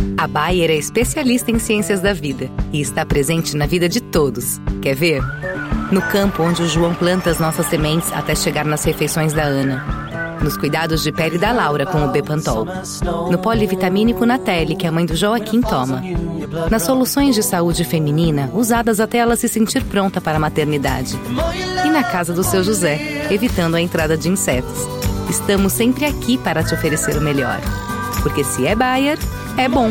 A Bayer é especialista em ciências da vida e está presente na vida de todos. Quer ver? No campo onde o João planta as nossas sementes até chegar nas refeições da Ana. Nos cuidados de pele da Laura com o Bepantol. No polivitamínico Natelli que a mãe do Joaquim toma. Nas soluções de saúde feminina usadas até ela se sentir pronta para a maternidade. E na casa do seu José, evitando a entrada de insetos. Estamos sempre aqui para te oferecer o melhor. Porque se é Bayer, é bom.